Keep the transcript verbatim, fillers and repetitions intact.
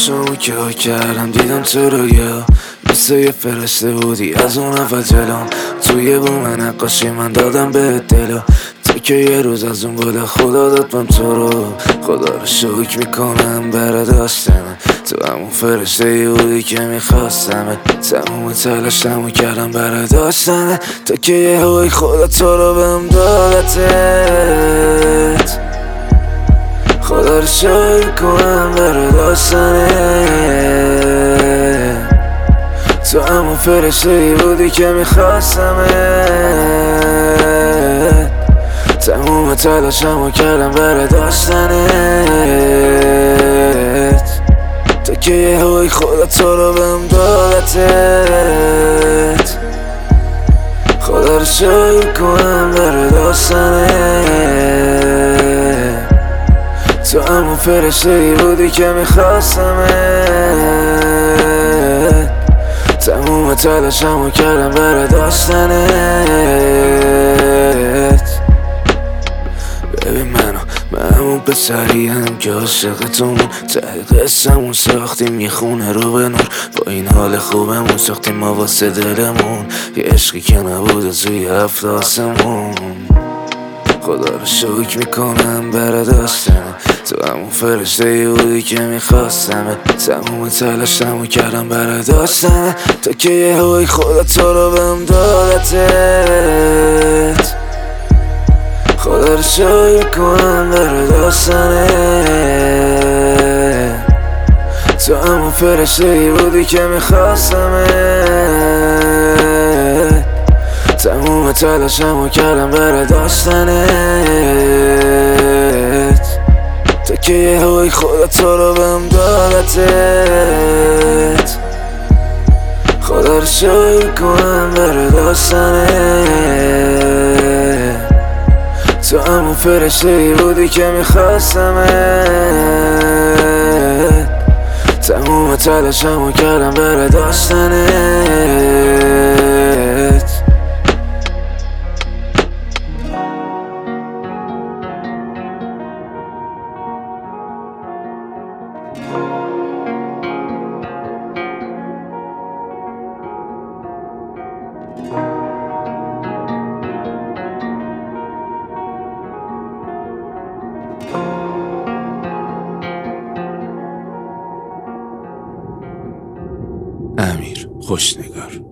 چشمامو که ها کردم دیدم تو رو یا مثل یه فرشته بودی از اون اول جلوم توی بوم نقاشی من دادم به دلو تو که یه روز از اون بالا خدا داد من تو رو خدا رو شکر میکنم برا داشتنم تو همون فرشته ای بودی که میخواستمه تموم تلاشمو کردم برا داشتنه تو که یه هوی خدا تو رو بهم دادتت خدا رو شکر کنم برا داشتنه تو همون فرشته ای بودی که میخواستمه تموم تلاشمو کردم برا داشتنت تو که یه هوی خدا تو رو بهم دادتت خدا رو شکر کنم برا داشتنت تو همون فرشته ای بودی که میخواستمت تموم تلاشمو کردم برا داشتنت ببین منو من همون پسریم که عاشقتون ته قصه‌مون ساختیم یه خونه رو به نور با این حال خوبمون ساختیم ما واسه دلمون یه عشقی که نبود از روی هفت آسمون خدا رو شکر میکنم برا داشتنه تو همون فرشته ای بودی که میخواستمه تموم تلاشمو کردم برا داشتنه تو که یه هوی خدا تو رو بهم دادتت خدا رو شکر کنم برا داشتنه تو همون فرشته ای بودی که میخواستمه تموم تلاشمو کردم برا داشتنت تو که یه هوی خدا تو رو بهم دادتت خدا رو شکر کنم برا داشتنت تو همون فرشته ای بودی که میخواستمت تموم تلاشمو کردم برا داشتنت امیر خوشنگار.